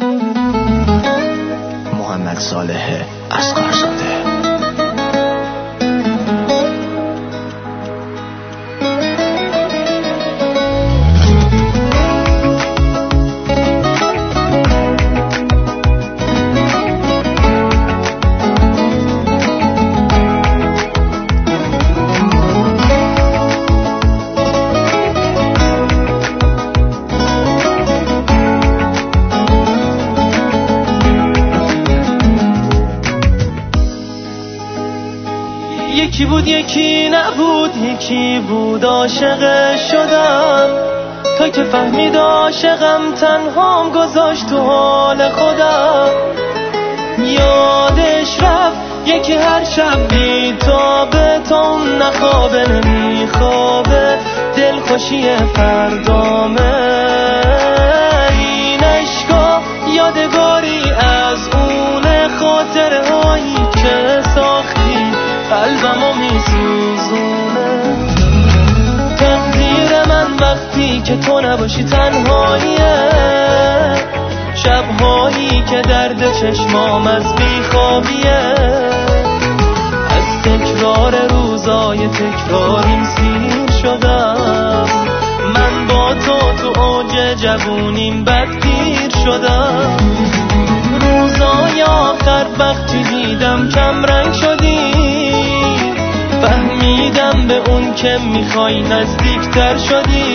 محمد صالح اصغرزاده. یکی بود یکی نبود، یکی بود عاشق شدم، تا که فهمید عاشقم تنهام گذاشت تو حال خودم. یادش رفت یکی هر شب بیتابه، تا اون نخوابه نمیخوابه، دلخوشی فردامه. این عشقا یادگاری از اون خاطره هایی که ساختی قلبمو میسوزونه. تقدیر من وقتی که تو نباشی تنهاییه، شبهایی که درد چشمام از بیخوابیه. از تکرار روزای تکراریم سیر شدم، من با تو اوج جوونیم بدگیر شدم. روزای آخر وقتی دیدم کم رنگ شدی، فهمیدم به اون که میخوای نزدیکتر شدی.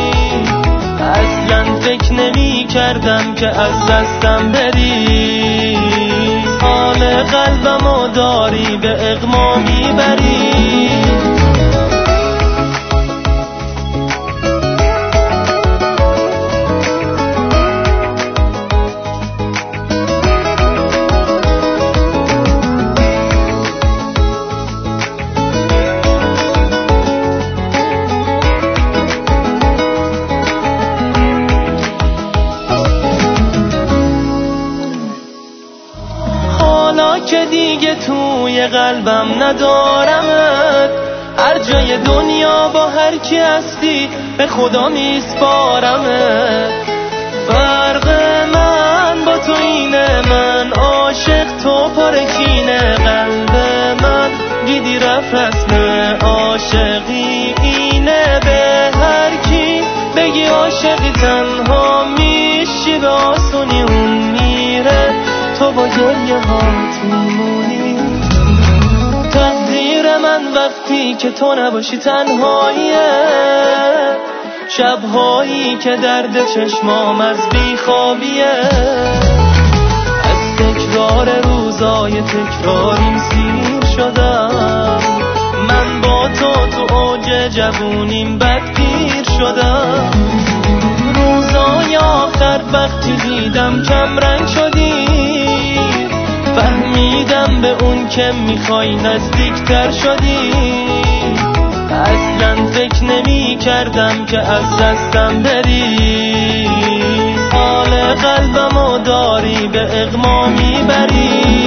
اصلا فکر نمی کردم که از دستم بری، حال قلبمو داری به اغما میبری. که دیگه توی قلبم ندارمت، هر جای دنیا با هر کی هستی به خدا میسپارمت. فرق من با تو اینه، من عاشق تو پارکینه. قلب من دیدی رفت رسم عاشقی اینه، به هر کی بگی عاشقی تنها میشی، به آسونی اون میره، تو با گریه هات میمونی. تقدیر من وقتی که تو نباشی تنهاییه، شبهایی که درد چشمام از بیخوابیه. از تکرار روزای تکراریم سیر شدم، من با تو اوج جوونیم بدگیر شدم. روزای آخر وقتی دیدم کم رنگ شدی، فهمیدم به اون که میخوای نزدیکتر شدی. اصلا فکر نمی کردم که از دستم بری، حال قلبمو داری به اغما میبری.